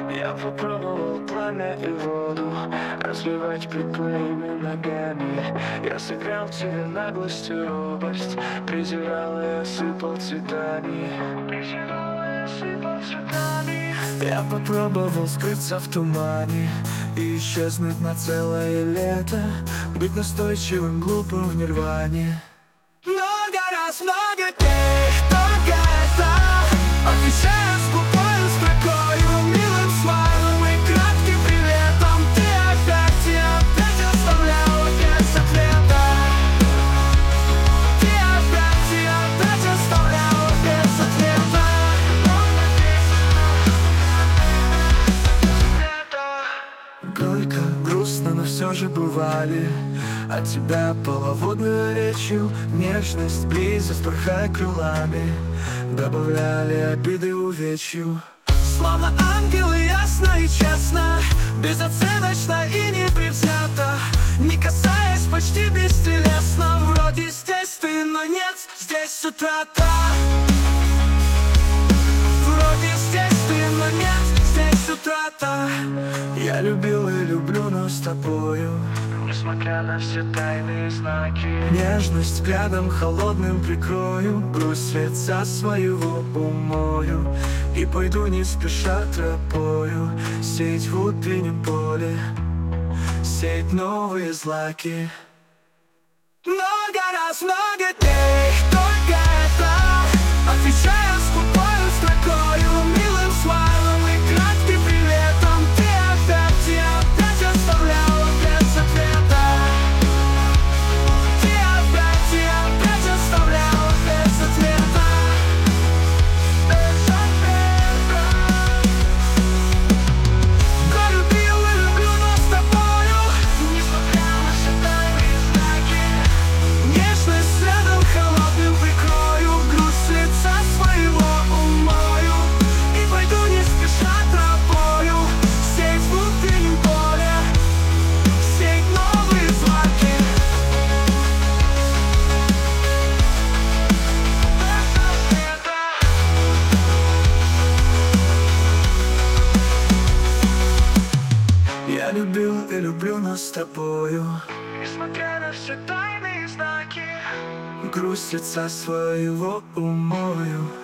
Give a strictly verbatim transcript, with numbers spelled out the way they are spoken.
Я попробовал пламя и воду разливать перед твоими ногами. Я сыграл тебе наглость и робость, презирал и осыпал цветами. Презирал и осыпал цветами. Я попробовал скрыться в тумане и исчезнуть на целое лето, быть настойчивым, глупым в нирване. Много раз, много дней, только это отвечаю скупою строкою, милым смайлом и кратким приветом. Ты опять и опять оставляла без ответа. Ты опять и опять оставляла без ответа. Горько, грустно, но все же бывали от тебя половодную речью, нежность, близость, порхая крылами, добавляли обиды увечью. Словно ангелы, ясно и честно, безоценочно и непредвзято, не касаясь, почти бестелесно. Вроде здесь ты, но нет, здесь утрата. Вроде здесь ты, но нет, здесь утрата. Я любил и люблю, но с тобою, несмотря на все тайные знаки, нежность взглядом холодным прикрою, грусть лица своего умою и пойду не спеша тропою, сеять в утреннем поле, сеять новые злаки. Много раз, много дней, только это отвечаю скупою строкою, милым смайлом и кратким приветом. Ты опять и опять оставляла без ответа. Ты опять и опять оставляла без ответа. Без ответа. Я любил и люблю, но с тобою, несмотря на все тайные знаки, нежность рядом холодным прикрою, грусть лица своего умою и пойду не спеша тропою, сеять в утреннем поле, сеять новые злаки. Я любил и люблю, но с тобою, несмотря на все тайные знаки, грусть лица своего умою